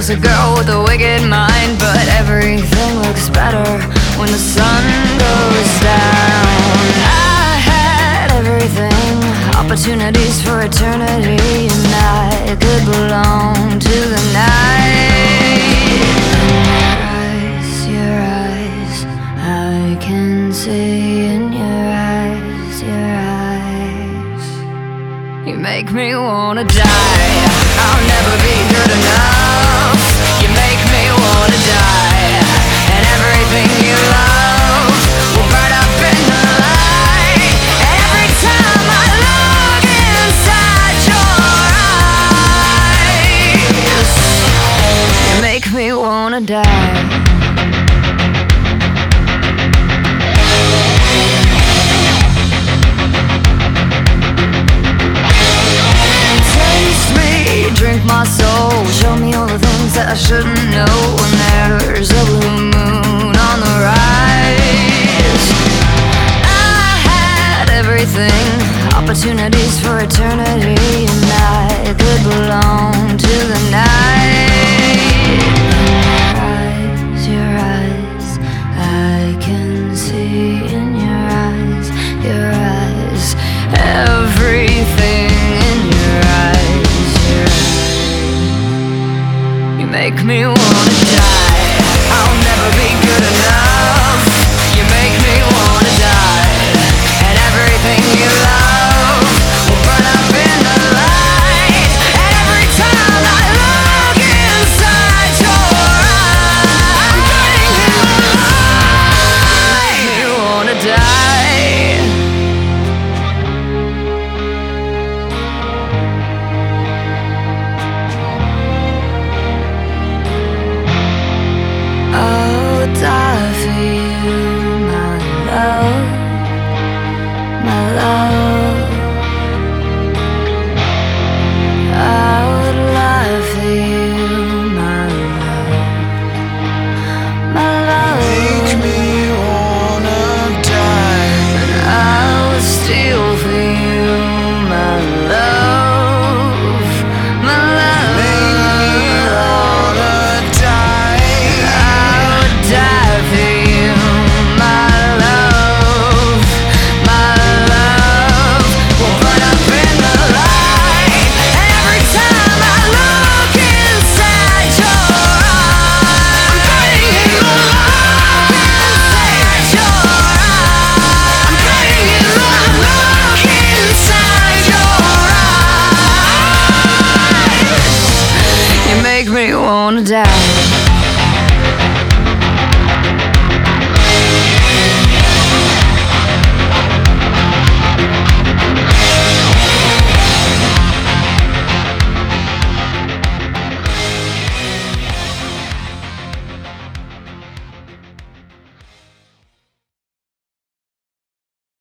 just a girl with a wicked mind, but everything looks better when the sun goes down. I had everything, opportunities for eternity, and I could belong to the night. Your eyes, I can see in your eyes, your eyes. You make me wanna die. I'll never be good enough. You make me wanna die. And everything you love will burn up in the light. And every time I look inside your eyes, you make me wanna die. Drink my soul, show me all the things that I shouldn't know. When there's a blue moon on the rise, I had everything, opportunities for eternity, and I could belong to the night. Your eyes, I can see in your eyes, your eyes, everything in your eyes. Make me wanna die. I'll never be good enough. You make me wanna die. And everything you love will burn up in the light. And every time I look inside your eyes, I'm burning in the light. You wanna die. Die for you, my love, my love. I would lie for you, my love, my love. Make me wanna die. And I would steal for you, my love, my love. Make me wanna die. Die for you, my love, my love will burn up in the light. And every time I look inside your eyes, I'm burning in the light. Inside your eyes, I'm burning in the look inside your eyes. You make me wanna die.